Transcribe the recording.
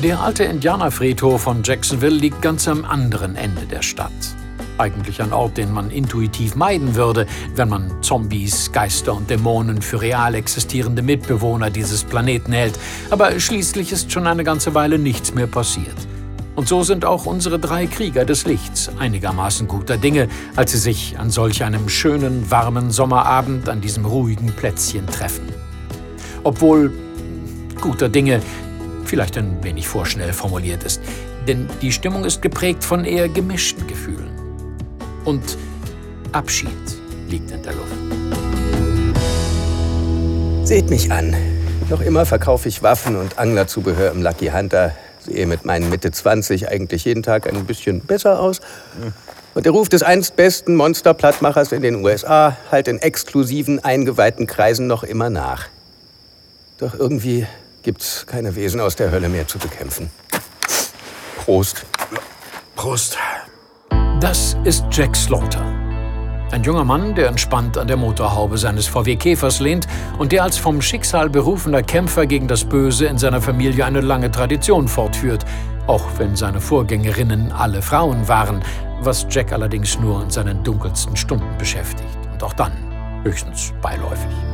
Der alte Indianerfriedhof von Jacksonville liegt ganz am anderen Ende der Stadt. Eigentlich ein Ort, den man intuitiv meiden würde, wenn man Zombies, Geister und Dämonen für real existierende Mitbewohner dieses Planeten hält. Aber schließlich ist schon eine ganze Weile nichts mehr passiert. Und so sind auch unsere 3 Krieger des Lichts einigermaßen guter Dinge, als sie sich an solch einem schönen, warmen Sommerabend an diesem ruhigen Plätzchen treffen. Obwohl guter Dinge vielleicht ein wenig vorschnell formuliert ist, denn die Stimmung ist geprägt von eher gemischten Gefühlen. Und Abschied liegt in der Luft. Seht mich an. Noch immer verkaufe ich Waffen und Anglerzubehör im Lucky Hunter. Sehe mit meinen Mitte 20 eigentlich jeden Tag ein bisschen besser aus. Und der Ruf des einst besten Monsterplattmachers in den USA hallt in exklusiven, eingeweihten Kreisen noch immer nach. Doch irgendwie gibt's keine Wesen aus der Hölle mehr zu bekämpfen. Prost. Prost. Das ist Jack Slaughter. Ein junger Mann, der entspannt an der Motorhaube seines VW Käfers lehnt und der als vom Schicksal berufener Kämpfer gegen das Böse in seiner Familie eine lange Tradition fortführt, auch wenn seine Vorgängerinnen alle Frauen waren, was Jack allerdings nur in seinen dunkelsten Stunden beschäftigt und auch dann höchstens beiläufig.